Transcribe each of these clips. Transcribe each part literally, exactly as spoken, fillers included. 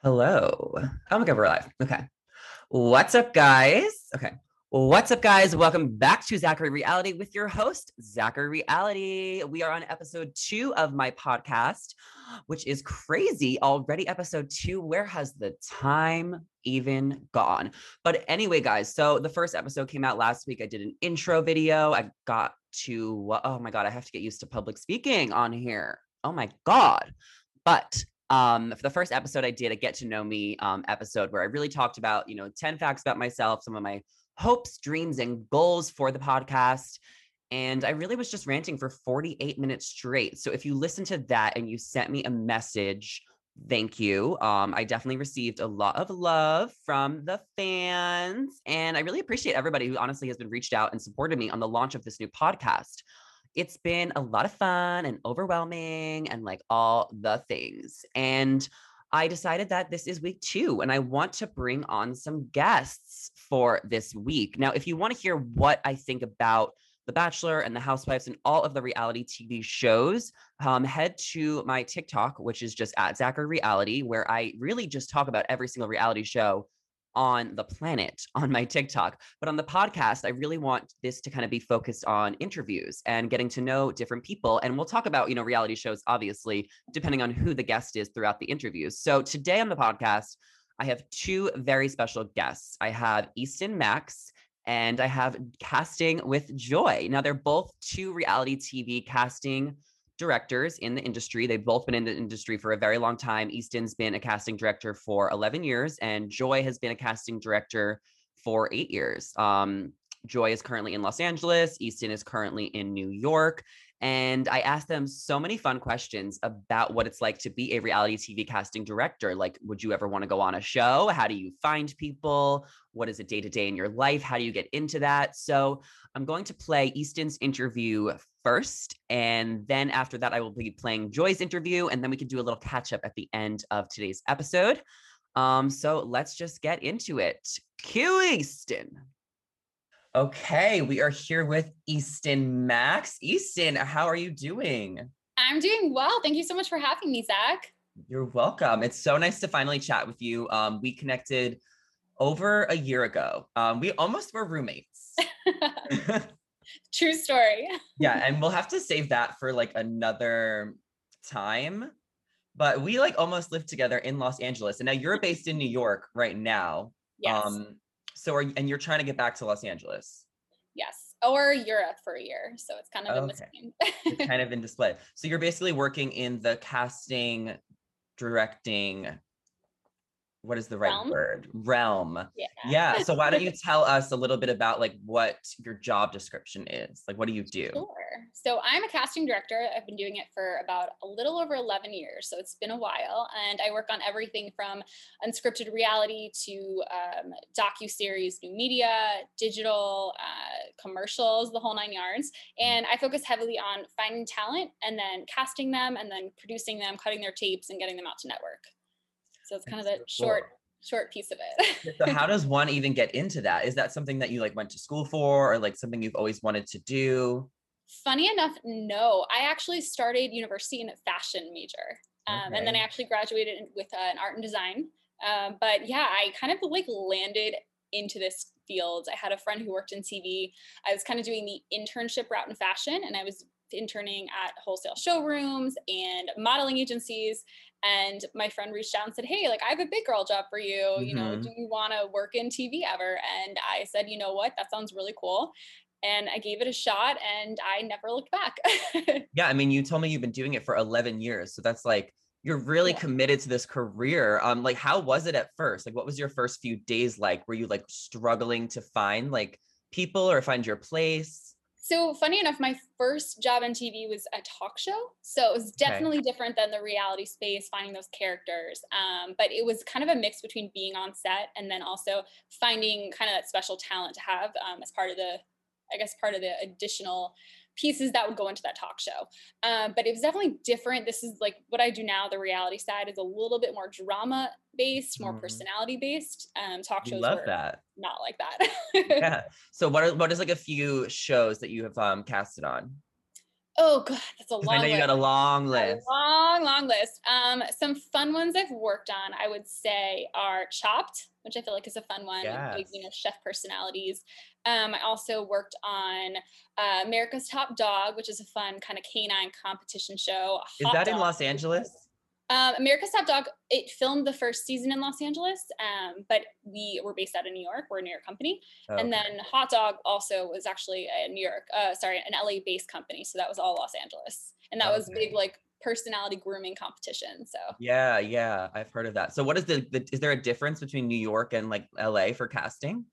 Hello. Oh my God, we're live. Okay. What's up, guys? Okay. What's up, guys? Welcome back to Zachary Reality with your host, Zachary Reality. We are on episode two of my podcast, which is crazy. Already episode two. Where has the time even gone? But anyway, guys, so the first episode came out last week. I did an intro video. I got to, oh my God, I have to get used to public speaking on here. Oh my God. But um, for the first episode I did a get to know me um, episode where I really talked about, you know, ten facts about myself, some of my hopes, dreams, and goals for the podcast. And I really was just ranting for forty-eight minutes straight. So if you listen to that and you sent me a message, thank you. Um, I definitely received a lot of love from the fans. And I really appreciate everybody who honestly has been reached out and supported me on the launch of this new podcast. It's been a lot of fun and overwhelming and like all the things. And I decided that this is week two and I want to bring on some guests for this week. Now, if you want to hear what I think about The Bachelor and The Housewives and all of the reality T V shows, um, head to my TikTok, which is just at Zachary Reality, where I really just talk about every single reality show on the planet on my TikTok. But on the podcast, I really want this to kind of be focused on interviews and getting to know different people. And we'll talk about, you know, reality shows, obviously, depending on who the guest is throughout the interviews. So today on the podcast, I have two very special guests. I have Easton Max and I have Casting with Joy. Now, they're both two reality T V casting directors in the industry. They've both been in the industry for a very long time. Easton's been a casting director for eleven years, and Joy has been a casting director for eight years. Um, Joy is currently in Los Angeles. Easton is currently in New York. And I asked them so many fun questions about what it's like to be a reality T V casting director. Like, would you ever want to go on a show? How do you find people? What is a day to day in your life? How do you get into that? So I'm going to play Easton's interview first. And then after that, I will be playing Joy's interview. And then we can do a little catch up at the end of today's episode. Um, so let's just get into it. Cue Easton. Okay, we are here with Easton Max. Easton, how are you doing? I'm doing well. Thank you so much for having me, Zach. You're welcome. It's so nice to finally chat with you. Um, we connected over a year ago. Um, we almost were roommates. True story. Yeah, and we'll have to save that for like another time. But we like almost lived together in Los Angeles. And now you're based in New York right now. Yes. Um, so are you, and you're trying to get back to Los Angeles. Yes. Or Europe for a year. So it's kind of in Okay. between. It's kind of in display. So you're basically working in the casting, directing, what is the right Realm. word? Realm. Yeah. Yeah. So why don't you tell us a little bit about like what your job description is? Like, what do you do? Sure. So I'm a casting director. I've been doing it for about a little over eleven years. So it's been a while. And I work on everything from unscripted reality to um, docu-series, new media, digital, uh, commercials, the whole nine yards. And I focus heavily on finding talent and then casting them and then producing them, cutting their tapes and getting them out to network. So it's kind of the That's so short, cool. short piece of Yeah, it. so how does one even get into that? Is that something that you like went to school for or like something you've always wanted to do? Funny enough, no. I actually started university in a fashion major. Um, Okay. and then I actually graduated with uh, an art and design. Um, but yeah, I kind of like landed into this field. I had a friend who worked in T V. I was kind of doing the internship route in fashion, and I was interning at wholesale showrooms and modeling agencies. And my friend reached out and said, "Hey, like I have a big girl job for you. You know, Mhm. do you want to work in T V ever?" And I said, "You know what? That sounds really cool." And I gave it a shot and I never looked back. Yeah, I mean, you told me you've been doing it for eleven years. So that's like you're really Yeah. committed to this career. Um, like how was it at first? Like what was your first few days like? Were you like struggling to find like people or find your place? So funny enough, my first job on T V was a talk show. So it was Okay. definitely different than the reality space, finding those characters. Um, but it was kind of a mix between being on set and then also finding kind of that special talent to have um, as part of the, I guess, part of the additional pieces that would go into that talk show. Um, but it was definitely different. This is like what I do now. The reality side is a little bit more drama based, more Mhm. personality based. Um, talk We shows love were that. not like that. Yeah. So what are what is like a few shows that you have um casted on? Oh god, that's a Because I long know you list. got a long A list. long, long list. Um, some fun ones I've worked on, I would say, are Chopped, which I feel like is a fun one. Big, you know, Yes. chef personalities. Um, I also worked on uh, America's Top Dog, which is a fun kind of canine competition show. Is Hot that in Dog. Los Angeles? Um, America's Top Dog, it filmed the first season in Los Angeles, um, but we were based out of New York. We're a New York company. And Okay. then Hot Dog also was actually a New York, uh, sorry, an L A based company. So that was all Los Angeles. And that was big, Okay. like personality grooming competition. So, Yeah, yeah, I've heard of that. So what is the, the is there a difference between New York and like L A for casting?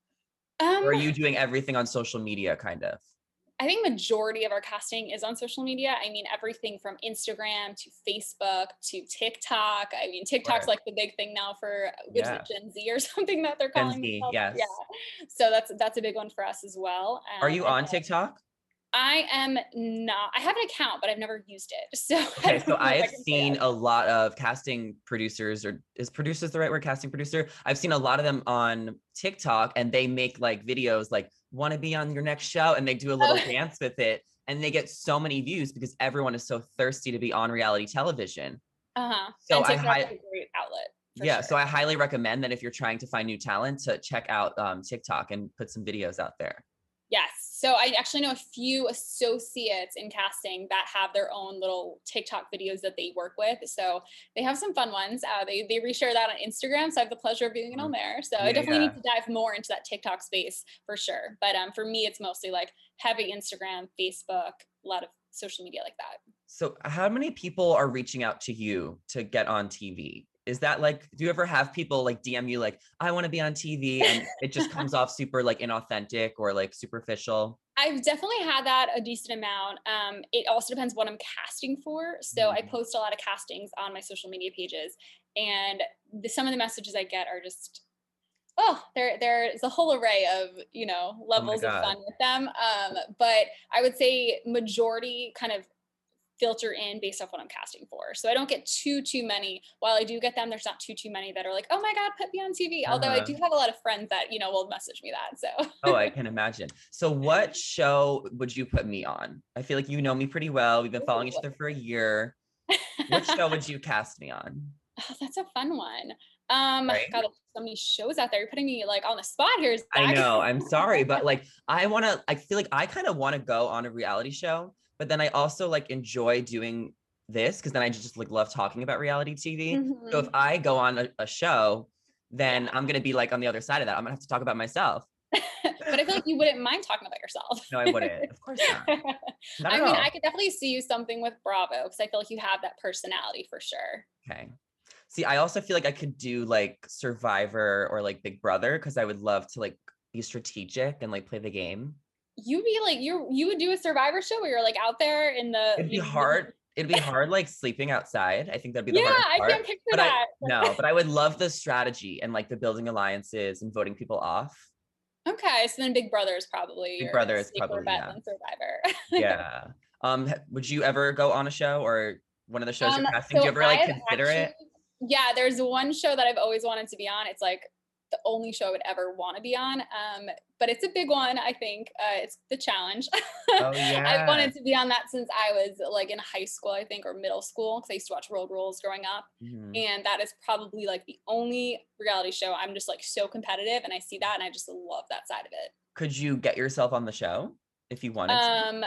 Or um, are you doing everything on social media kind of? I think majority of our casting is on social media. I mean, everything from Instagram to Facebook to TikTok. I mean, TikTok's Or like the big thing now for what is it, yeah, Gen Z or something that they're Gen calling Z, themselves. Yeah. yes. So that's that's a big one for us as well. Are Um, you and on TikTok? I am not. I have an account, but I've never used it. So I Okay, don't so know if I I've can say seen that. a lot of casting producers, or is producers the right word? Casting producer. I've seen a lot of them on TikTok, and they make like videos like want to be on your next show, and they do a little Oh, dance with it, and they get so many views because everyone is so thirsty to be on reality television. uh-huh. So And I TikTok is hi- a great outlet for yeah, so sure. I highly recommend that if you're trying to find new talent to check out um, TikTok and put some videos out there. Yes. So I actually know a few associates in casting that have their own little TikTok videos that they work with. So they have some fun ones. Uh, they they reshare that on Instagram. So I have the pleasure of doing it on Mhm. there. So I Yeah, definitely need yeah. to dive more into that TikTok space for sure. But um, for me, it's mostly like heavy Instagram, Facebook, a lot of social media like that. So how many people are reaching out to you to get on T V? Is that like, do you ever have people like D M you like, I want to be on T V, and it just comes off super like inauthentic or like superficial? I've definitely had that a decent amount. Um, it also depends what I'm casting for. So I Mhm. post a lot of castings on my social media pages, and the, some of the messages I get are just oh, there there's a whole array of you know Oh my levels of God. fun with them. Um, but I would say majority kind of filter in based off what I'm casting for. So I don't get too too many. While I do get them, there's not too too many that are like, oh my god, put me on T V. Although I Uh-huh. do have a lot of friends that you know will message me that. Oh, So. I can imagine. So what show would you put me on? I feel like you know me pretty well. We've been following each other for a year. What show would you cast me on? Oh, that's a fun one. Um, Right? God, there's so many shows out there. You're putting me like on the spot here, I Zach. know. I'm sorry, but like I want to I feel like I kind of want to go on a reality show, but then I also like enjoy doing this because then I just like love talking about reality T V. So if Mhm. I go on a, a show, then Yeah. I'm going to be like on the other side of that. I'm going to have to talk about myself. But I feel like you wouldn't mind talking about yourself. No, I wouldn't. Of course not. Not at I mean, I all. could definitely see you something with Bravo because I feel like you have that personality for sure. Okay. See, I also feel like I could do like Survivor or like Big Brother because I would love to like be strategic and like play the game. You'd be like you you would do a Survivor show where you're like out there in the It'd be you know, hard. It'd be hard like sleeping outside. I think that'd be the yeah, hardest I part. can't picture But I that. no, but I would love the strategy and like the building alliances and voting people off. Okay, so then Big Brother is probably Big your Brother is safer probably bet yeah. than Survivor. Yeah. Um, h- would you ever go on a show or one of the shows you're Um, casting? Do so you ever like I've consider actually, it? yeah, there's one show that I've always wanted to be on. It's like the only show I would ever want to be on. Um, but it's a big one, I think. Uh, it's The Challenge. Oh I've yeah. wanted to be on that since I was like in high school, I think, or middle school, because I used to watch Road Rules growing up. Mhm. And that is probably like the only reality show I'm just like so competitive, and I see that, and I just love that side of it. Could you get yourself on the show if you wanted to? Um,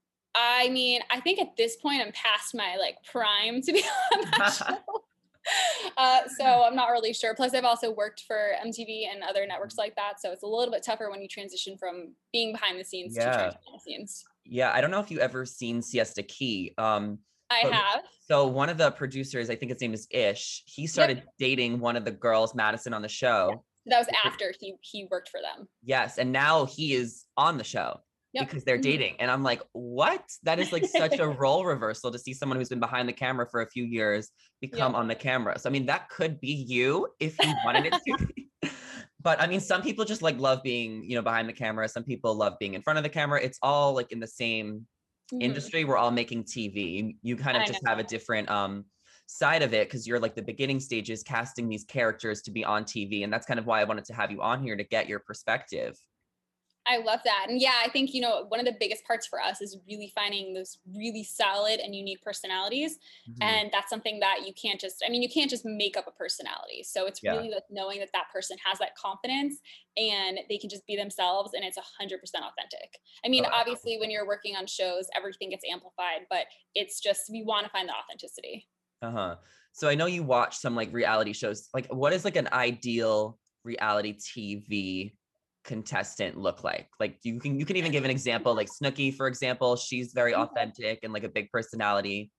I mean, I think at this point I'm past my like prime to be on that show. Uh, so I'm not really sure. Plus, I've also worked for M T V and other networks like that. So it's a little bit tougher when you transition from being behind the scenes to trying Yeah. to be behind the scenes. Yeah, I don't know if you ever seen Siesta Key. Um, I but have. so one of the producers, I think his name is Ish, he Yep. started dating one of the girls, Madison, on the Yeah. show. That was after he he worked for them. Yes, and now he is on the show Yep. because they're Mhm. dating. And I'm like, what? That is like such a role reversal to see someone who's been behind the camera for a few years become Yep. on the camera. So I mean, that could be you if you wanted it to be. But I mean, some people just like love being, you know, behind the camera. Some people love being in front of the camera. It's all like in the same Mhm. industry. We're all making T V. You kind of I just have know. a different um side of it because you're like the beginning stages casting these characters to be on T V. And that's kind of why I wanted to have you on here to get your perspective. I love that. And yeah, I think, you know, one of the biggest parts for us is really finding those really solid and unique personalities. Mhm. And that's something that you can't just, I mean, you can't just make up a personality. So it's Yeah. really like knowing that that person has that confidence and they can just be themselves and it's one hundred percent authentic. I mean, Oh, obviously, when you're working on shows, everything gets amplified, but it's just, we want to find the authenticity. uh-huh. So I know you watch some like reality shows. Like, what is like an ideal reality T V contestant look like? Like you can you can even give an example, like Snooki, for example. She's very authentic and like a big personality.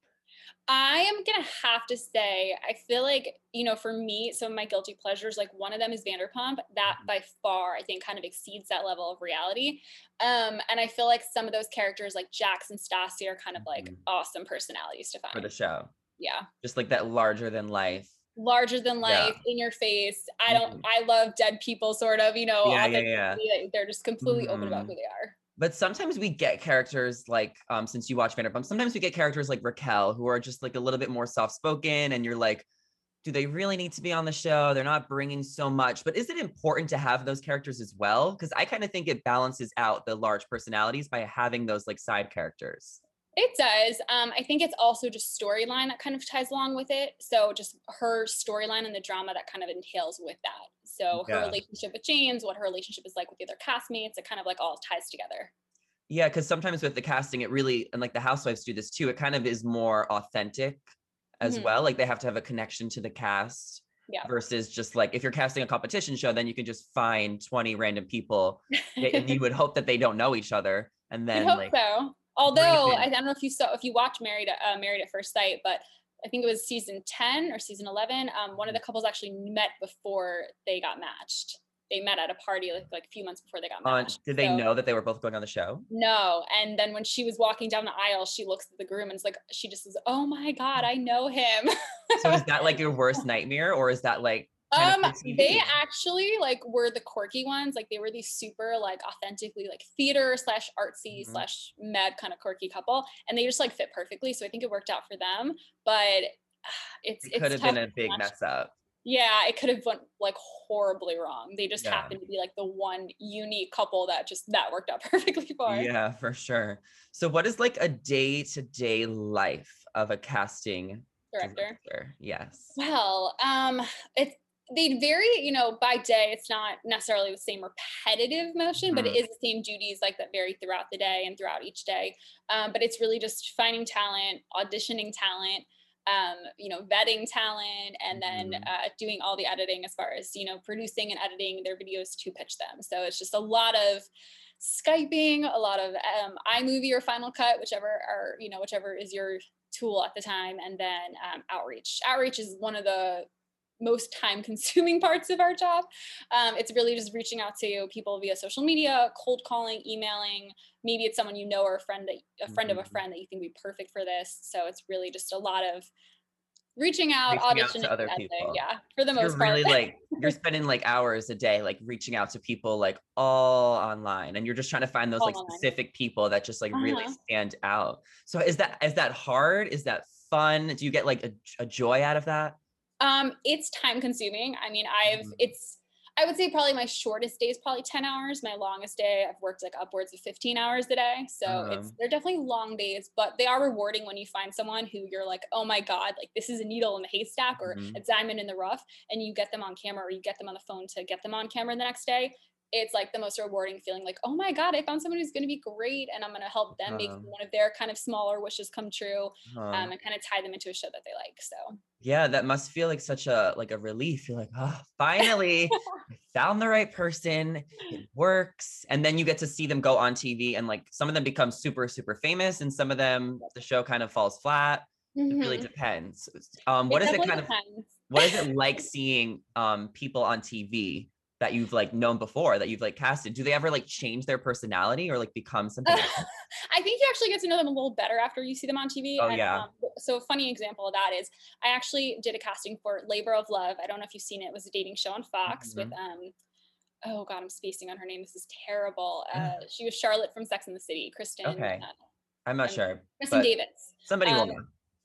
I am gonna have to say, I feel like, you know, for me, some of my guilty pleasures, like one of them is Vanderpump. That Mhm. by far, I think, kind of exceeds that level of reality. Um, and I feel like some of those characters, like Jax and Stassi, are kind of like Mhm. awesome personalities to For the find. show. Yeah, Just like that larger than life. larger than Yeah. life, in your face. I don't. Mhm. I love dead people, sort of. You know, Yeah, yeah, authenticity. yeah. Like, they're just completely open about Mhm. who they are. But sometimes we get characters like, um, since you watch Vanderpump, sometimes we get characters like Raquel who are just like a little bit more soft-spoken, and you're like, do they really need to be on the show? They're not bringing so much. But is it important to have those characters as well? Because I kind of think it balances out the large personalities by having those like side characters. It does. Um, I think it's also just storyline that kind of ties along with it. So just her storyline and the drama that kind of entails with that. So her Yeah. relationship with James, what her relationship is like with the other castmates, it kind of like all ties together. Yeah, because sometimes with the casting, it really, and like the housewives do this too, it kind of is more authentic as Hmm. well. Like they have to have a connection to the cast Yeah. versus just like if you're casting a competition show, then you can just find twenty random people and you would hope that they don't know each other and You'd then hope like so. bring them Although I, I in. don't know if you saw if you watched Married at uh, Married at First Sight, but I think it was season ten or season eleven. Um, one of the couples actually met before they got matched. They met at a party like like a few months before they got On matched. did they So know that they were both going on the show? no. And then when she was walking down the aisle, she looks at the groom and it's like, she just says, "Oh my God, I know him." So is that like your worst nightmare or is that like kind of Um, for they T V? actually like were the quirky ones. Like they were these super like authentically like theater slash artsy Mhm. slash med kind of quirky couple. And they just like fit perfectly. So I think it worked out for them. But it's It could it's have tough been a to big match. mess up. Yeah, it could have went like horribly wrong. They just Yeah. happened to be like the one unique couple that just that worked out perfectly for. Yeah, for sure. So what is like a day-to-day life of a casting Director. director? Yes. Well, um, it's they vary, you know, by day. It's not necessarily the same repetitive motion, but it Mhm. is the same duties like that vary throughout the day and throughout each day. Um, but it's really just finding talent, auditioning talent, um, you know, vetting talent, and then Mhm. uh, doing all the editing as far as, you know, producing and editing their videos to pitch them. So it's just a lot of Skyping, a lot of um, iMovie or Final Cut, whichever are, you know, whichever is your tool at the time, and then um, outreach. Outreach is one of the most time consuming parts of our job. Um, it's really just reaching out to people via social media, cold calling, emailing. Maybe it's someone you know or a friend that a friend of a Mhm. friend that you think would be perfect for this. So it's really just a lot of reaching out, Reaching out auditioning, to other editing. people. Yeah, for the So you're most part. really like you're spending like hours a day like reaching out to people like all online and you're just trying to find those All like online. specific people that just like really Uh-huh. stand out. So is that is that hard? Is that fun? Do you get like a, a joy out of that? Um, it's time consuming. I mean, I've Mhm. it's I would say probably my shortest day is probably ten hours. My longest day, I've worked like upwards of fifteen hours a day. So it's Um, they're definitely long days, but they are rewarding when you find someone who you're like, oh my God, like this is a needle in the haystack or a mhm. diamond in the rough, and you get them on camera or you get them on the phone to get them on camera the next day. It's like the most rewarding feeling, like, oh my God, I found someone who's gonna be great and I'm gonna help them make Um, one of their kind of smaller wishes come true, um, um, and kind of tie them into a show that they like. So yeah, that must feel like such a like a relief. You're like, oh, finally, I found the right person. It works. And then you get to see them go on T V and like some of them become super, super famous and some of them the show kind of falls flat. It really mhm. depends. Um, what It is it definitely kind of depends. what is it like seeing um people on T V that you've like known before that you've like casted? Do they ever like change their personality or like become something else? I think you actually get to know them a little better after you see them on T V. Oh And yeah. um, so, a funny example of that is I actually did a casting for Labor of Love. I don't know if you've seen it. It was a dating show on Fox with Mhm. um. Oh God, I'm spacing on her name. This is terrible. Uh, she was Charlotte from Sex and the City. Kristen. Okay. Uh, I'm not um, sure, Kristen but Davis. somebody will Um, know.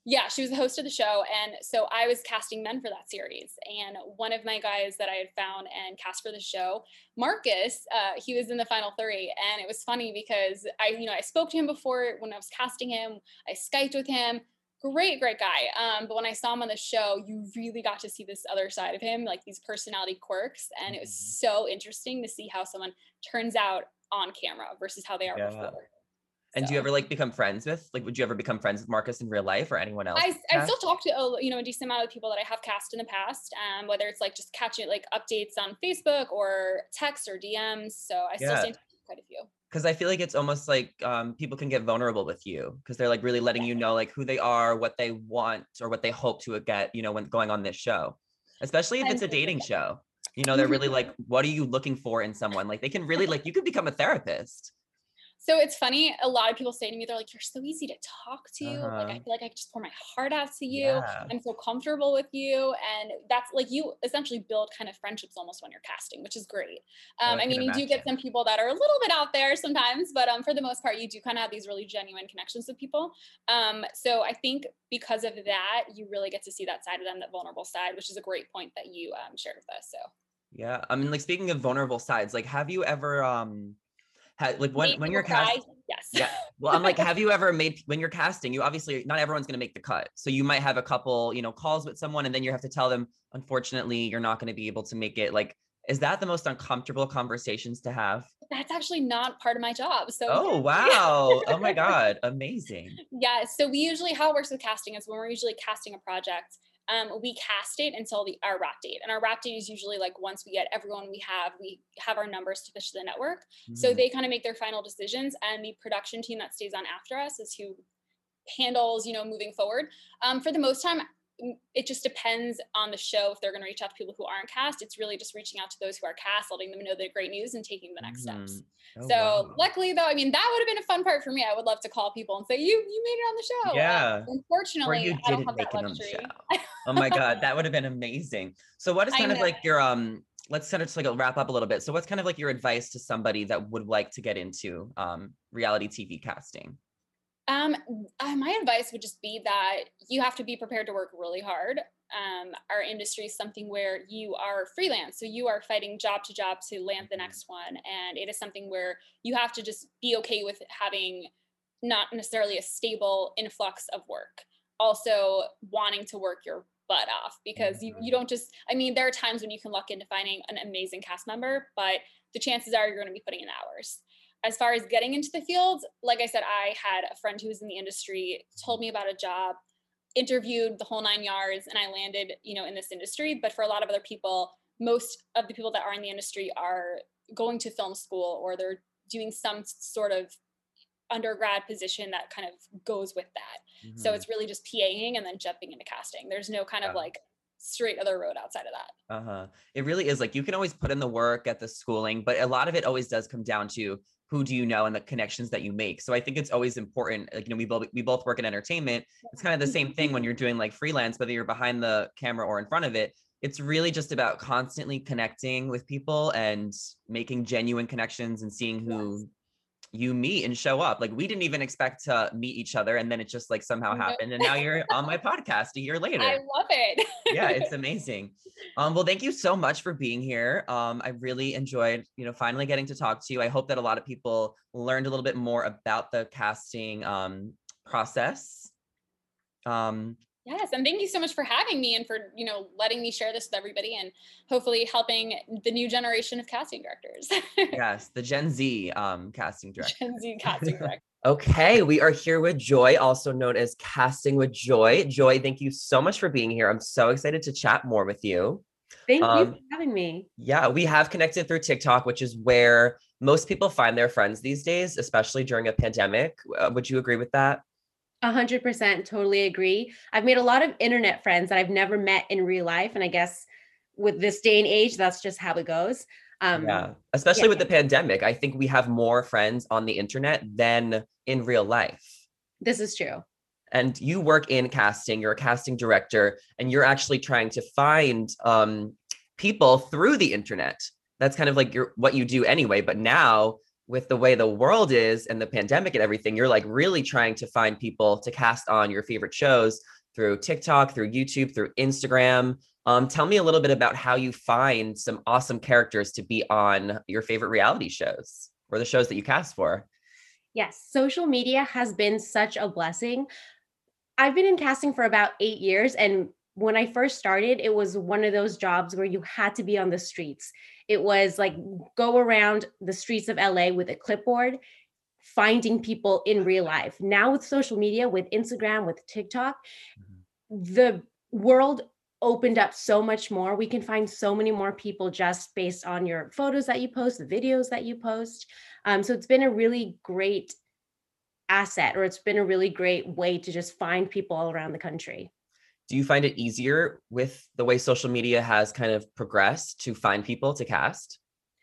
Yeah, she was the host of the show. And so I was casting men for that series. And one of my guys that I had found and cast for the show, Marcus, uh, he was in the final three. And it was funny because I, you know, I spoke to him before when I was casting him. I Skyped with him. Great, great guy. Um, but when I saw him on the show, you really got to see this other side of him, like these personality quirks. And it was so interesting to see how someone turns out on camera versus how they are Yeah. before. And So. do you ever like become friends with, like, would you ever become friends with Marcus in real life or anyone else? I, I still talk to, uh, you know, a decent amount of people that I have cast in the past, um, whether it's like just catching like updates on Facebook or text or D Ms. So I still Yeah. stay in touch with quite a few. Because I feel like it's almost like um, people can get vulnerable with you because they're like really letting you know like who they are, what they want, or what they hope to get, you know, when going on this show, especially if it's a dating show. You know, they're really like, what are you looking for in someone? Like they can really like, you could become a therapist. So it's funny, a lot of people say to me, they're like, you're so easy to talk to. Uh-huh. Like, I feel like I can just pour my heart out to you. Yeah. I'm so comfortable with you. And that's like, you essentially build kind of friendships almost when you're casting, which is great. Um, I I mean, you imagine. do get some people that are a little bit out there sometimes, but um, for the most part, you do kind of have these really genuine connections with people. Um, so I think because of that, you really get to see that side of them, that vulnerable side, which is a great point that you um, shared with us. So. Yeah. I mean, like speaking of vulnerable sides, like, have you ever, um, had, like when, Made when you're cry? casting, Yes. yeah. Well, I'm like, have you ever made, when you're casting, you obviously, not everyone's going to make the cut. So you might have a couple, you know, calls with someone and then you have to tell them, unfortunately, you're not going to be able to make it. Like, is that the most uncomfortable conversations to have? That's actually not part of my job. So. Oh, wow. Oh my God. Amazing. Yeah. So we usually, how it works with casting is when we're usually casting a project, um, we cast it until the our wrap date. And our wrap date is usually like once we get everyone we have, we have our numbers to pitch to the network. Mm-hmm. So they kind of make their final decisions, and the production team that stays on after us is who handles, you know, moving forward. Um, for the most time, it just depends on the show if they're going to reach out to people who aren't cast. It's really just reaching out to those who are cast, letting them know the great news and taking the next mm-hmm. steps. Oh, so wow. Luckily though, I mean, that would have been a fun part for me. I would love to call people and say, you, you made it on the show. Yeah. Uh, unfortunately, I don't have that luxury. Oh my God. That would have been amazing. So what is kind of like your, um, let's kind of just like wrap up a little bit. So what's kind of like your advice to somebody that would like to get into um, reality T V casting? Um, uh, my advice would just be that you have to be prepared to work really hard. Um, our industry is something where you are freelance. So you are fighting job to job to land the next one. And it is something where you have to just be okay with having not necessarily a stable influx of work. Also wanting to work your butt off, because you, you don't just, I mean, there are times when you can luck into finding an amazing cast member, but the chances are you're going to be putting in hours. As far as getting into the field, like I said, I had a friend who was in the industry, told me about a job, interviewed the whole nine yards, and I landed, you know, in this industry. But for a lot of other people, most of the people that are in the industry are going to film school, or they're doing some sort of undergrad position that kind of goes with that. Mm-hmm. So it's really just PAing and then jumping into casting. There's no kind of yeah. like straight other road outside of that. Uh-huh. It really is like, you can always put in the work at the schooling, but a lot of it always does come down to who do you know and the connections that you make. So I think it's always important. Like, you know, we both, we both work in entertainment. It's kind of the same thing when you're doing like freelance, whether you're behind the camera or in front of it. It's really just about constantly connecting with people and making genuine connections and seeing who yes. you meet and show up. Like, we didn't even expect to meet each other, and then it just like somehow no. happened, and now you're on my podcast a year later. I love it. Yeah, it's amazing. Um, well, thank you so much for being here. Um, I really enjoyed, you know, finally getting to talk to you. I hope that a lot of people learned a little bit more about the casting um, process. Um, Yes, and thank you so much for having me and for, you know, letting me share this with everybody and hopefully helping the new generation of casting directors. Yes, the Gen Z um, casting director. Gen Z casting director. Okay, we are here with Joy, also known as Casting with Joy. Joy, thank you so much for being here. I'm so excited to chat more with you. Thank um, you for having me. Yeah, we have connected through TikTok, which is where most people find their friends these days, especially during a pandemic. Uh, would you agree with that? A hundred percent, totally agree. I've made a lot of internet friends that I've never met in real life. And I guess with this day and age, that's just how it goes. Um, yeah, especially yeah. with the pandemic. I think we have more friends on the internet than in real life. This is true. And you work in casting, you're a casting director, and you're actually trying to find um, people through the internet. That's kind of like your, what you do anyway, but now with the way the world is and the pandemic and everything, you're like really trying to find people to cast on your favorite shows. through TikTok, through YouTube, through Instagram. Um, tell me a little bit about how you find some awesome characters to be on your favorite reality shows or the shows that you cast for. Yes, social media has been such a blessing. I've been in casting for about eight years. And when I first started, it was one of those jobs where you had to be on the streets. It was like go around the streets of L A with a clipboard, finding people in real life. Now with social media, with Instagram, with TikTok, the world opened up so much more. We can find so many more people just based on your photos that you post, the videos that you post. Um, so it's been a really great asset, or it's been a really great way to just find people all around the country. Do you find it easier with the way social media has kind of progressed to find people to cast?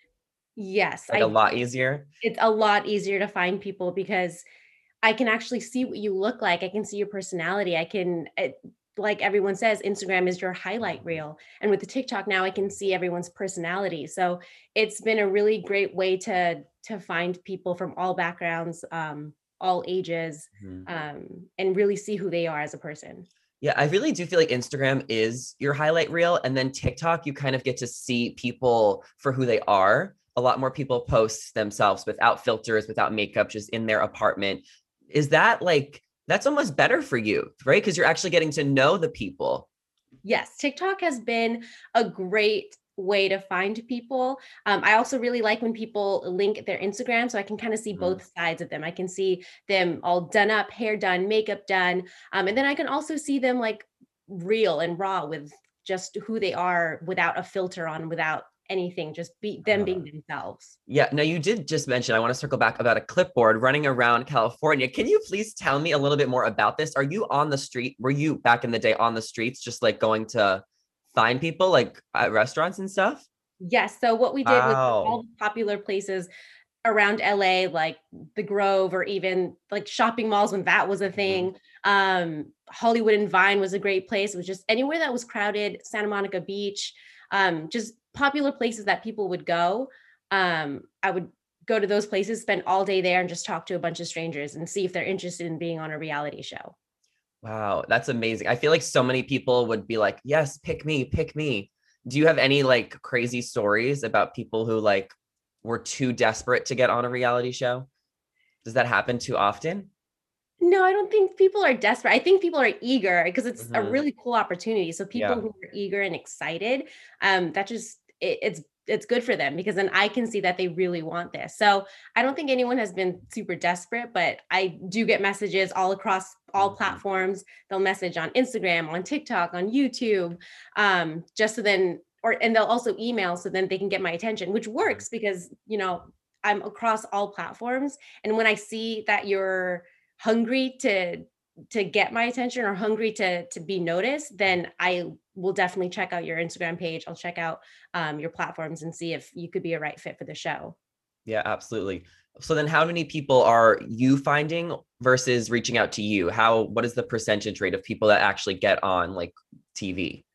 Yes, Like I a lot easier? it's a lot easier to find people because I can actually see what you look like. I can see your personality. I can, it, like everyone says, Instagram is your highlight reel. And with the TikTok now, I can see everyone's personality. So it's been a really great way to to find people from all backgrounds, um, all ages, Mhm. um, and really see who they are as a person. Yeah, I really do feel like Instagram is your highlight reel. And then TikTok, you kind of get to see people for who they are. A lot more people post themselves without filters, without makeup, just in their apartment. Is that like, that's almost better for you, right? Because you're actually getting to know the people. Yes, TikTok has been a great way to find people. Um, I also really like when people link their Instagram so I can kind of see Mhm. both sides of them. I can see them all done up, hair done, makeup done. Um, and then I can also see them like real and raw with just who they are without a filter on, without anything, just be them Uh, being themselves. yeah, now you did just mention, I want to circle back about a clipboard running around California. Can you please tell me a little bit more about this? Are you on the street? Were you back in the day on the streets, just like going to find people like at restaurants and stuff? Yes. So what we did was all Wow. the popular places around L A, like the Grove or even like shopping malls when that was a Mhm. thing. Um, Hollywood and Vine was a great place. It was just anywhere that was crowded, Santa Monica Beach, um, just popular places that people would go. Um, I would go to those places, spend all day there and just talk to a bunch of strangers and see if they're interested in being on a reality show. Wow, that's amazing. I feel like so many people would be like, yes, pick me, pick me. Do you have any like crazy stories about people who like were too desperate to get on a reality show? Does that happen too often? No, I don't think people are desperate. I think people are eager because it's a Hmm. really cool opportunity. So people Yeah. who are eager and excited, um, that just it, it's it's good for them because then I can see that they really want this. So I don't think anyone has been super desperate, but I do get messages all across all Mhm. platforms. They'll message on Instagram, on TikTok, on YouTube, um, just so then, or and they'll also email so then they can get my attention, which Mhm. works because you know I'm across all platforms, and when I see that you're hungry to to get my attention or hungry to to be noticed, then I will definitely check out your Instagram page. I'll check out um, your platforms and see if you could be a right fit for the show. Yeah, absolutely. So then how many people are you finding versus reaching out to you? How, what is the percentage rate of people that actually get on like T V?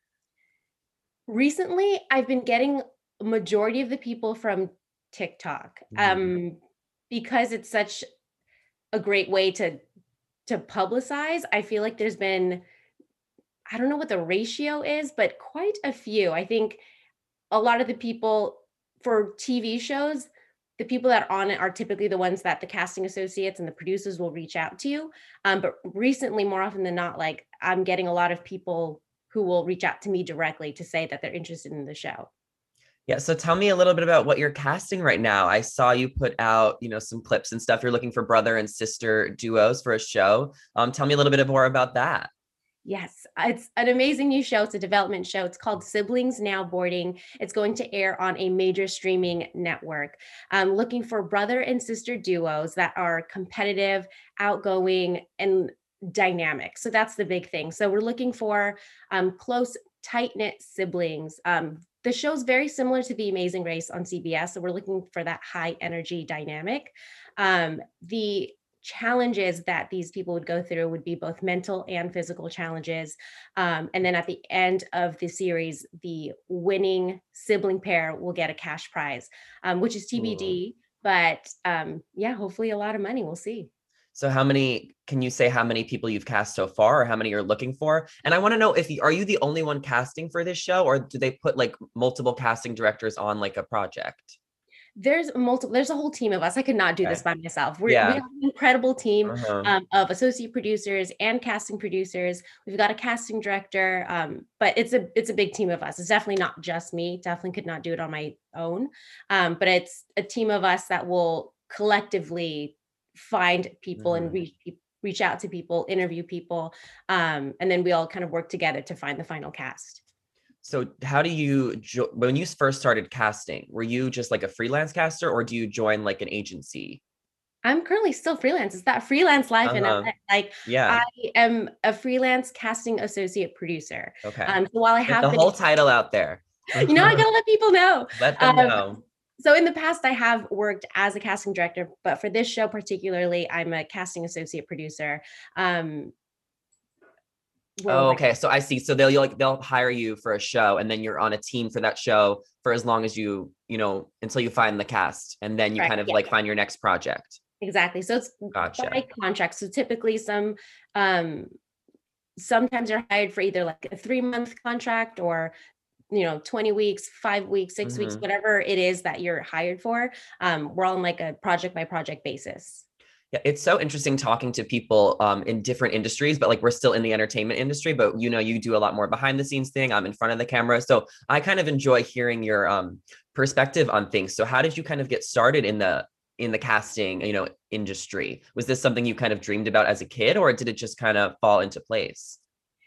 Recently, I've been getting a majority of the people from TikTok Mhm. um, because it's such a great way to to publicize. I feel like there's been, I don't know what the ratio is, but quite a few. I think a lot of the people for T V shows, the people that are on it are typically the ones that the casting associates and the producers will reach out to you. Um, but recently, more often than not, like I'm getting a lot of people who will reach out to me directly to say that they're interested in the show. Yeah, so tell me a little bit about what you're casting right now. I saw you put out, you know, some clips and stuff. You're looking for brother and sister duos for a show. Um, tell me a little bit more about that. Yes, it's an amazing new show. It's a development show. It's called Siblings Now Boarding. It's going to air on a major streaming network. I'm looking for brother and sister duos that are competitive, outgoing, and dynamic. So that's the big thing. So we're looking for um, close, tight knit siblings. Um, the show's very similar to The Amazing Race on C B S. So we're looking for that high energy dynamic. Um, the challenges that these people would go through would be both mental and physical challenges. Um, and then at the end of the series, the winning sibling pair will get a cash prize, um, which is Ooh. T B D. But um, yeah, hopefully a lot of money. We'll see. So how many, can you say how many people you've cast so far or how many you're looking for? And I want to know if you, are you the only one casting for this show or do they put like multiple casting directors on like a project? There's multiple, there's a whole team of us. I could not do Okay. this by myself. We're, Yeah. we have an incredible team Uh-huh. um, of associate producers and casting producers. We've got a casting director, um, but it's a it's a big team of us. It's definitely not just me. Definitely could not do it on my own. Um, but it's a team of us that will collectively find people and Mhm. reach people reach out to people, interview people, um, and then we all kind of work together to find the final cast. So how do you, jo- when you first started casting, were you just like a freelance caster or do you join like an agency? I'm currently still freelance. It's that freelance life, and Uh-huh. like Yeah. I am a freelance casting associate producer. Okay. Um, so while I Get have the been, whole title out there. you know, I gotta let people know. Let them Um, know. so in the past, I have worked as a casting director, but for this show particularly, I'm a casting associate producer. Um, where was Oh, I? okay. So I see. So they'll you'll, like they'll hire you for a show and then you're on a team for that show for as long as you, you know, until you find the cast and then you Correct, kind of yeah. like find your next project. Exactly. So it's Gotcha. by contract. So typically some, um, sometimes you're hired for either like a three month contract or, you know, twenty weeks, five weeks, six weeks, Mhm. whatever it is that you're hired for. Um, we're on like a project by project basis. Yeah, it's so interesting talking to people um, in different industries, but like we're still in the entertainment industry, but you know, you do a lot more behind the scenes thing. I'm in front of the camera. So I kind of enjoy hearing your um, perspective on things. So how did you kind of get started in the in the casting, you know, industry? Was this something you kind of dreamed about as a kid or did it just kind of fall into place?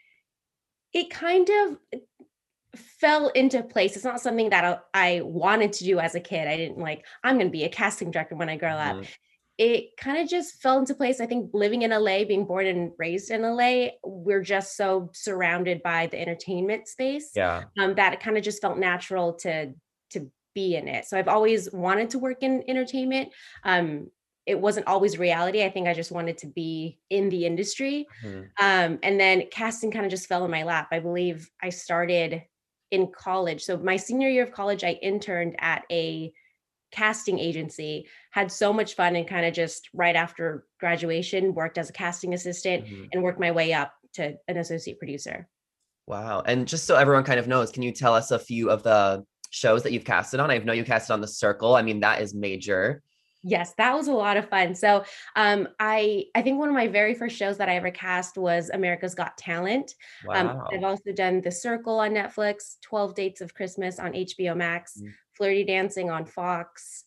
It kind of fell into place. It's not something that I, I wanted to do as a kid. I didn't like, I'm going to be a casting director when I grow up. Mhm. It kind of just fell into place. I think living in L A, being born and raised in L A, we're just so surrounded by the entertainment space Yeah. um, that it kind of just felt natural to to be in it. So I've always wanted to work in entertainment. Um, it wasn't always reality. I think I just wanted to be in the industry. Mhm. Um, and then casting kind of just fell in my lap. I believe I started in college. So my senior year of college, I interned at a casting agency, had so much fun, and kind of just right after graduation worked as a casting assistant Mhm. and worked my way up to an associate producer. Wow. And just so everyone kind of knows, can you tell us a few of the shows that you've casted on? I know you casted on The Circle. I mean, that is major. Yes, that was a lot of fun. So um, I I think one of my very first shows that I ever cast was America's Got Talent. Um, I've Wow. also done The Circle on Netflix, twelve Dates of Christmas on H B O Max, Mm. Flirty Dancing on Fox.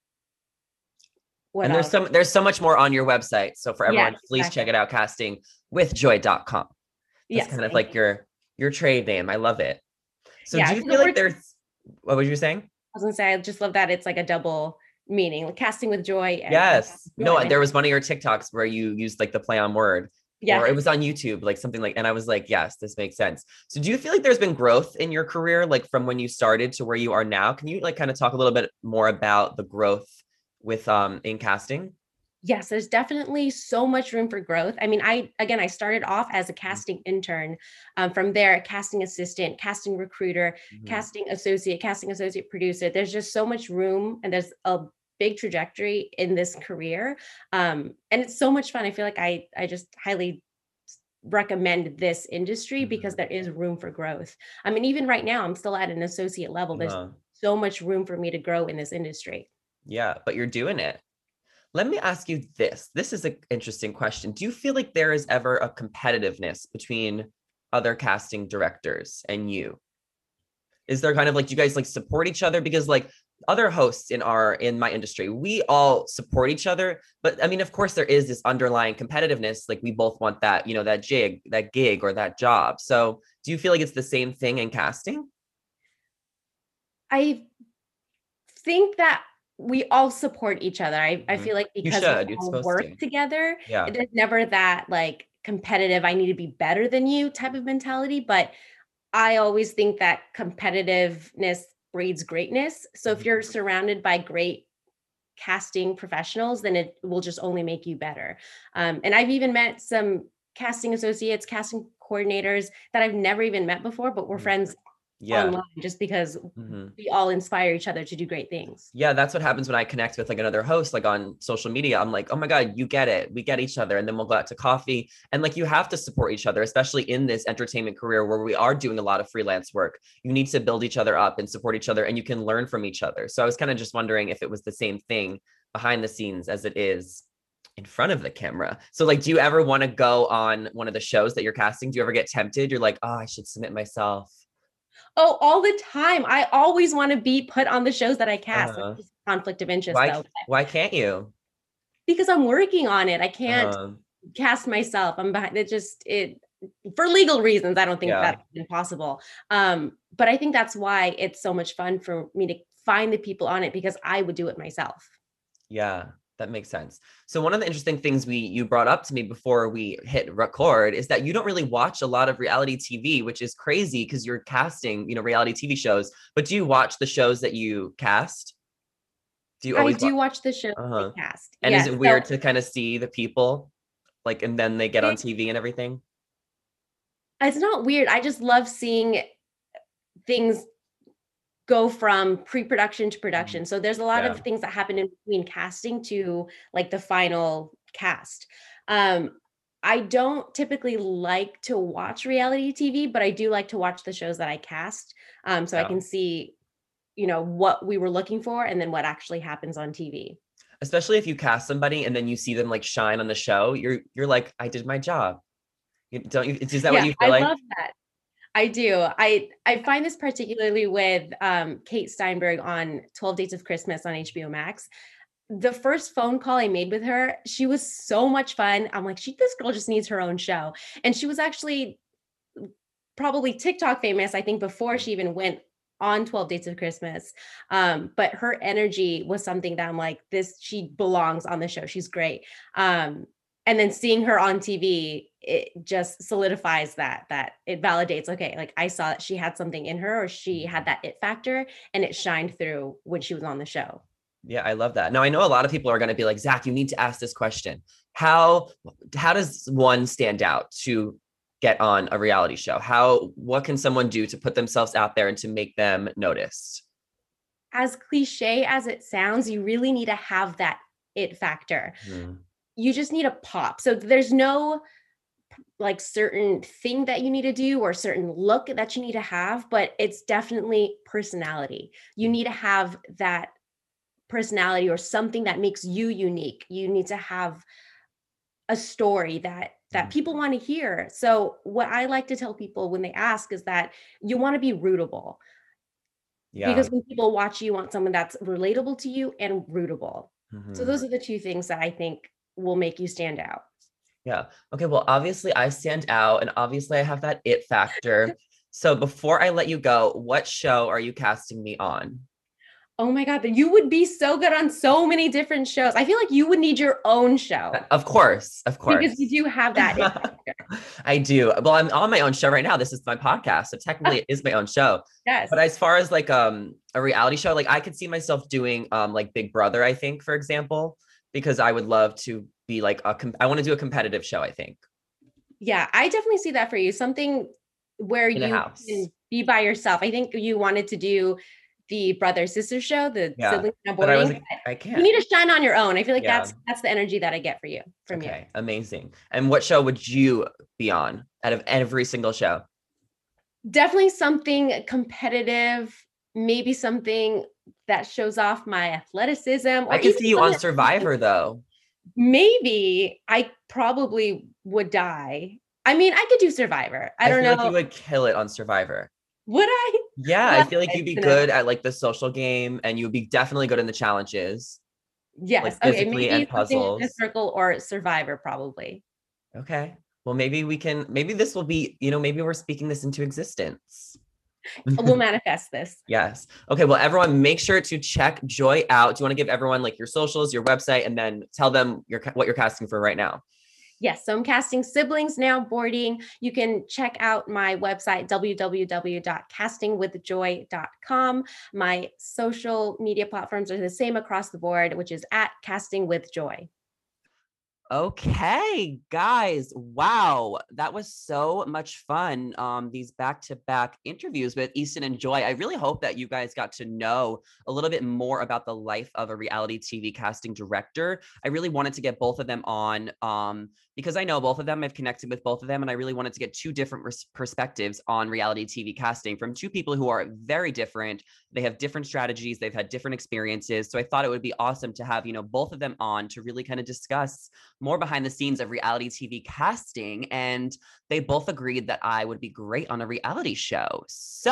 What And there's else? some there's so much more on your website. So for Yes, everyone, please check exactly. it out, casting with joy dot com. That's Yes, kind of thank like you. your your trade name. I love it. So Yeah, do you because it feel like works. there's what was you saying? I was gonna say, I just love that it's like a double meaning, like casting with joy and and Yes. No, enjoyment. there was one of your TikToks where you used like the play on word, or Yeah. it was on YouTube, like something like, and I was like, yes, this makes sense. So do you feel like there's been growth in your career, like from when you started to where you are now? Can you like kind of talk a little bit more about the growth with um in casting? Yes, there's definitely so much room for growth. I mean, I again, I started off as a Mhm. casting intern. Um, from there, casting assistant, casting recruiter, Mhm. casting associate, casting associate producer. There's just so much room, and there's a big trajectory in this career. Um, and it's so much fun. I feel like I I just highly recommend this industry because Mhm. there is room for growth. I mean, even right now, I'm still at an associate level. There's Uh, so much room for me to grow in this industry. yeah, but you're doing it. Let me ask you this. This is an interesting question. Do you feel like there is ever a competitiveness between other casting directors and you? Is there kind of like, do you guys like support each other? Because like other hosts in our in my industry, we all support each other. But I mean, of course, there is this underlying competitiveness. Like we both want that, you know, that jig, that gig, or that job. So do you feel like it's the same thing in casting? I think that we all support each other. I, I Mhm. feel like You because we should. You're all supposed work to. together, Yeah. there's never that like competitive, I need to be better than you type of mentality. But I always think that competitiveness breeds greatness. So if you're Mhm. surrounded by great casting professionals, then it will just only make you better. Um, and I've even met some casting associates, casting coordinators that I've never even met before, but we're Mhm. friends Yeah. online just because Mhm. we all inspire each other to do great things. Yeah, that's what happens when I connect with like another host, like on social media. I'm like, oh my God, you get it. We get each other. And then we'll go out to coffee. And like, you have to support each other, especially in this entertainment career where we are doing a lot of freelance work. You need to build each other up and support each other, and you can learn from each other. So I was kind of just wondering if it was the same thing behind the scenes as it is in front of the camera. So like, do you ever want to go on one of the shows that you're casting? Do you ever get tempted? You're like, oh, I should submit myself. Oh, all the time. I always want to be put on the shows that I cast. That's Uh, just conflict of interest why, though, why can't you? because I'm working on it. I can't Um, cast myself. I'm behind it just it for legal reasons. I don't think yeah. that's impossible. Um, but I think that's why it's so much fun for me to find the people on it because I would do it myself. Yeah, that makes sense. So one of the interesting things we you brought up to me before we hit record is that you don't really watch a lot of reality T V, which is crazy because you're casting, you know, reality T V shows. But do you watch the shows that you cast? Do you I always watch? do watch the show I Uh-huh. cast. And is Yes. it So weird to kind of see the people like, and then they get on it, T V and everything? it's not weird. I just love seeing things go from pre-production to Mhm. production. So there's a lot Yeah. of things that happen in between casting to like the final cast. Um, I don't typically like to watch reality T V, but I do like to watch the shows that I cast. Um, so I Yeah. can see, you know, what we were looking for and then what actually happens on T V. Especially if you cast somebody and then you see them like shine on the show, you're you're like, I did my job. You, don't you? Is that what Yeah, you feel I like? love that. I do. I I find this particularly with um, Kate Steinberg on twelve Dates of Christmas on H B O Max. The first phone call I made with her, she was so much fun. I'm like, she this girl just needs her own show. And she was actually probably TikTok famous, I think, before she even went on twelve Dates of Christmas. Um, but her energy was something that I'm like, this, she belongs on the show. She's great. Um, and then seeing her on T V, it just solidifies that, that it validates, okay, like I saw that she had something in her or she had that it factor and it shined through when she was on the show. Yeah, I love that. Now I know a lot of people are going to be like, Zach, you need to ask this question. How how does one stand out to get on a reality show? How what can someone do to put themselves out there and to make them noticed? As cliche as it sounds, you really need to have that it factor. Hmm. You just need a pop. So there's no like certain thing that you need to do or certain look that you need to have, but it's definitely personality. You need to have that personality or something that makes you unique. You need to have a story that that people want to hear. So what I like to tell people when they ask is that you want to be rootable Yeah. because when people watch you, you want someone that's relatable to you and rootable. So Mhm. those are the two things that I think will make you stand out. Yeah. Okay. Well, obviously I stand out and obviously I have that it factor. So before I let you go, what show are you casting me on? Oh my God, you would be so good on so many different shows. I feel like you would need your own show Of course. Of because course. you do have that. it factor. I do. Well, I'm on my own show right now. This is my podcast. So technically it is my own show. Yes. But as far as like um a reality show, like I could see myself doing um like Big Brother, I think, for example, because I would love to be like a com- I want to do a competitive show, I think, Yeah, I definitely see that for you. Something where in a you house. can be by yourself. I think you wanted to do the brother sister show, the Yeah. siblings now But I was boarding. like, I You can't. need to shine on your own. I feel like Yeah. that's that's the energy that I get for you from you. Okay. Amazing. And what show would you be on out of every single show? Definitely something competitive, maybe something that shows off my athleticism or I could even see you on something that Survivor though. maybe I probably would die. I mean, I could do Survivor. I I don't feel like you know. would kill it on Survivor. Would I? Yeah, I Well, feel like okay, you'd be so no. good at like the social game and you would be definitely good in the challenges, Yes. like Okay. physically and Maybe something in a puzzles. circle or Survivor, probably. Okay. Well, maybe we can, maybe this will be, you know, maybe we're speaking this into existence. We'll manifest this. Yes. Okay. Well, everyone, make sure to check Joy out. Do you want to give everyone like your socials, your website, and then tell them your what you're casting for right now? Yes. So I'm casting Siblings Now Boarding. You can check out my website, w w w dot casting with joy dot com. My social media platforms are the same across the board, which is at Casting with Joy. Okay, guys, wow, that was so much fun. Um, these back-to-back interviews with Easton and Joy. I really hope that you guys got to know a little bit more about the life of a reality T V casting director. I really wanted to get both of them on um, because I know both of them. I've connected with both of them, and I really wanted to get two different res- perspectives on reality T V casting from two people who are very different. They have different strategies. They've had different experiences. So I thought it would be awesome to have, you know, both of them on to really kind of discuss more behind the scenes of reality T V casting. And they both agreed that I would be great on a reality show.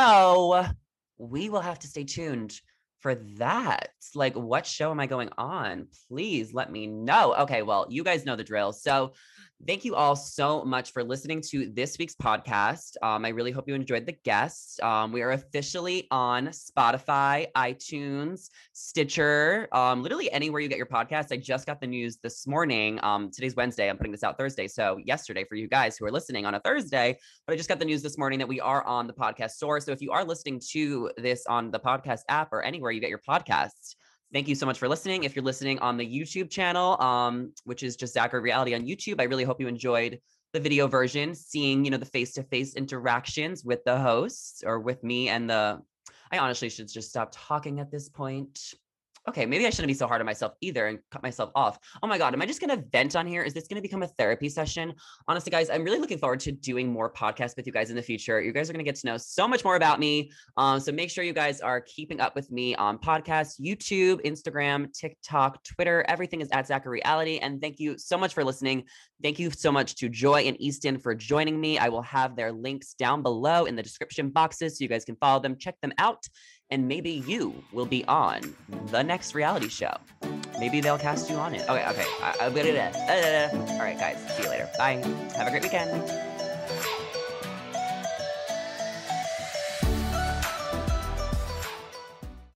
So we will have to stay tuned for that. Like, what show am I going on? Please let me know. Okay, well, you guys know the drill. So thank you all so much for listening to this week's podcast. Um, I really hope you enjoyed the guests. Um, we are officially on Spotify, iTunes, Stitcher, um, literally anywhere you get your podcast. I just got the news this morning. Um, today's Wednesday. I'm putting this out Thursday. So yesterday for you guys who are listening on a Thursday, but I just got the news this morning that we are on the podcast store. So if you are listening to this on the podcast app or anywhere you get your podcasts, thank you so much for listening. If you're listening on the YouTube channel, um, which is just Zachary Reality on YouTube, I really hope you enjoyed the video version, seeing, you know, the face-to-face interactions with the hosts or with me and the, I honestly should just stop talking at this point. Okay, maybe I shouldn't be so hard on myself either and cut myself off. Oh my God, am I just gonna vent on here? Is this gonna become a therapy session? Honestly, guys, I'm really looking forward to doing more podcasts with you guys in the future. You guys are gonna get to know so much more about me. Um, so make sure you guys are keeping up with me on podcasts, YouTube, Instagram, TikTok, Twitter. Everything is at Zachary Reality. And thank you so much for listening. Thank you so much to Joy and Easton for joining me. I will have their links down below in the description boxes so you guys can follow them, check them out. And maybe you will be on the next reality show. Maybe they'll cast you on it. Okay, okay. I, I'm gonna. Uh, all right, guys. See you later. Bye. Have a great weekend.